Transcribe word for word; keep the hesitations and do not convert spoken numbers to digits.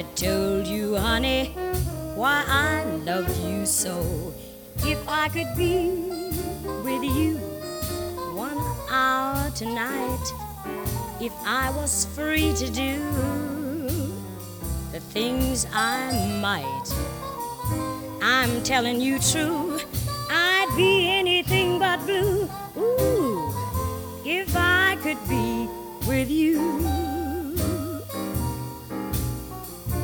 Told you, honey, why I love you so. If I could be with you one hour tonight, if I was free to do the things I might, I'm telling you true, I'd be anything but blue. Ooh, if I could be with you.